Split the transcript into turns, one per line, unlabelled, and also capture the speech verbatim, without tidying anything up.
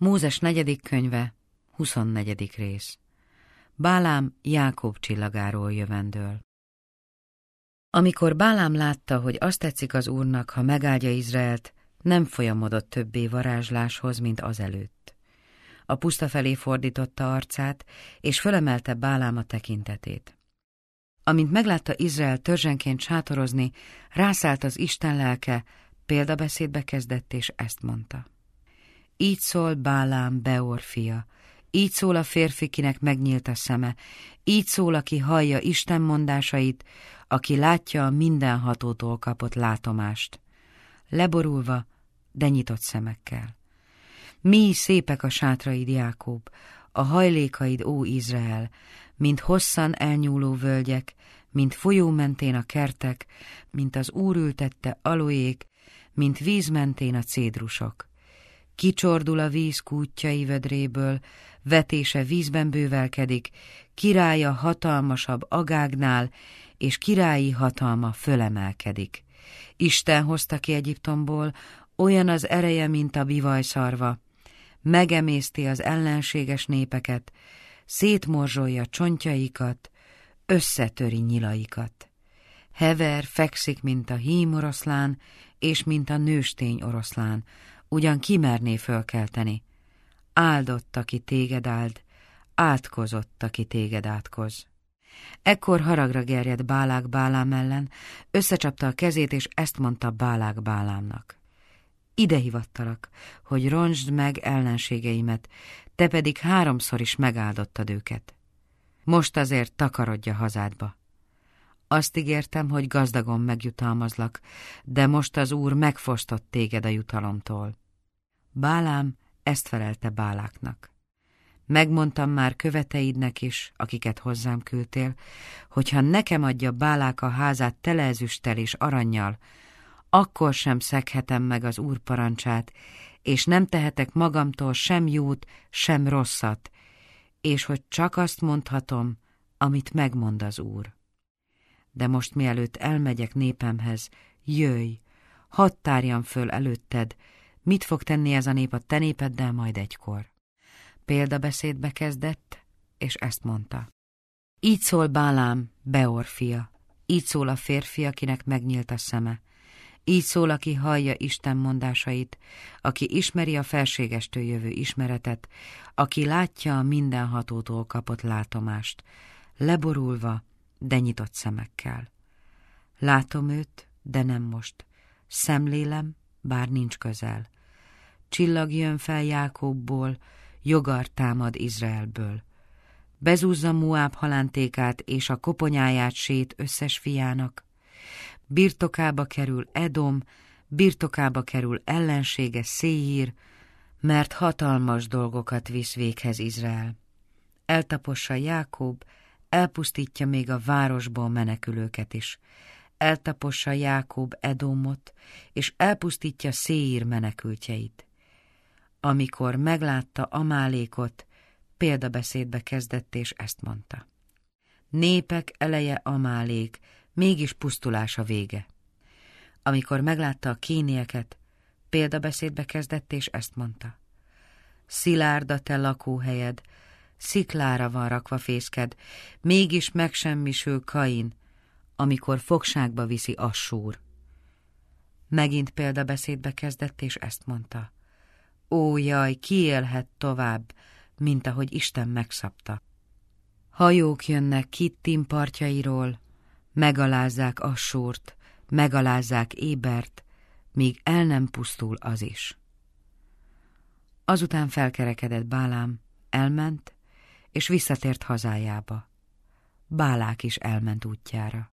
Mózes negyedik könyve, huszonnegyedik rész. Bálám Jákob csillagáról jövendől. Amikor Bálám látta, hogy azt tetszik az Úrnak, ha megáldja Izraelt, nem folyamodott többé varázsláshoz, mint azelőtt. A puszta felé fordította arcát, és fölemelte Bálám a tekintetét. Amint meglátta Izrael törzsenként sátorozni, rászállt az Isten lelke, példabeszédbe kezdett, és ezt mondta. Így szól Bálám, Beor fia, így szól a férfi, kinek megnyílt a szeme, így szól, aki hallja Isten mondásait, aki látja a mindenhatótól kapott látomást, leborulva, de nyitott szemekkel. Mi szépek a sátraid, Jákob, a hajlékaid, ó Izrael, mint hosszan elnyúló völgyek, mint folyó mentén a kertek, mint az Úr ültette aloék, mint víz mentén a cédrusok. Kicsordul a víz kútjai vödréből, vetése vízben bővelkedik, királya hatalmasabb Agágnál, és királyi hatalma fölemelkedik. Isten hozta ki Egyiptomból, olyan az ereje, mint a bivajszarva, megemészti az ellenséges népeket, szétmorzsolja csontjaikat, összetöri nyilaikat. Hever, fekszik, mint a hím oroszlán, és mint a nőstény oroszlán, ugyan kimerné fölkelteni. Áldott, aki téged áld, átkozott, aki téged átkoz. Ekkor haragra gerjedt Bálák Bálám ellen, összecsapta a kezét, és ezt mondta Bálák Bálámnak. Ide hivattalak, hogy roncsd meg ellenségeimet, te pedig háromszor is megáldottad őket. Most azért takarodj a hazádba. Azt ígértem, hogy gazdagon megjutalmazlak, de most az Úr megfosztott téged a jutalomtól. Bálám ezt felelte Báláknak. Megmondtam már követeidnek is, akiket hozzám küldtél, hogyha nekem adja Bálák a házát tele ezüsttel és arannyal, akkor sem szeghetem meg az Úr parancsát, és nem tehetek magamtól sem jót, sem rosszat, és hogy csak azt mondhatom, amit megmond az Úr. De most mielőtt elmegyek népemhez, jöjj, hadd tárjam föl előtted, mit fog tenni ez a nép a te népeddel majd egykor. Példabeszédbe kezdett, és ezt mondta. Így szól Bálám, Beor fia, így szól a férfi, akinek megnyílt a szeme, így szól, aki hallja Isten mondásait, aki ismeri a felségestől jövő ismeretet, aki látja a mindenhatótól kapott látomást, leborulva, de nyitott szemekkel. Látom őt, de nem most. Szemlélem, bár nincs közel. Csillag jön fel Jákobból, jogar támad Izraelből. Bezúzza Moáb halántékát és a koponyáját Sét összes fiának. Birtokába kerül Edom, birtokába kerül ellensége Széír, mert hatalmas dolgokat visz véghez Izrael. Eltapossa Jákob, elpusztítja még a városból menekülőket is. Eltapossa Jákob Edomot, és elpusztítja Széír menekültjeit. Amikor meglátta Amálékot, példabeszédbe kezdett, és ezt mondta. Népek eleje Amálék, mégis pusztulás a vége. Amikor meglátta a kénieket, példabeszédbe kezdett, és ezt mondta. Szilárd a te lakóhelyed, sziklára van rakva fészked, mégis megsemmisül Kain, amikor fogságba viszi Assúr. Megint példabeszédbe kezdett, és ezt mondta. Ó, jaj, ki élhet tovább, mint ahogy Isten megszabta. Hajók jönnek Kittim partjairól, megalázzák Assúrt, megalázzák Ébert, míg el nem pusztul az is. Azután felkerekedett Bálám, elment, és visszatért hazájába. Bálák is elment útjára.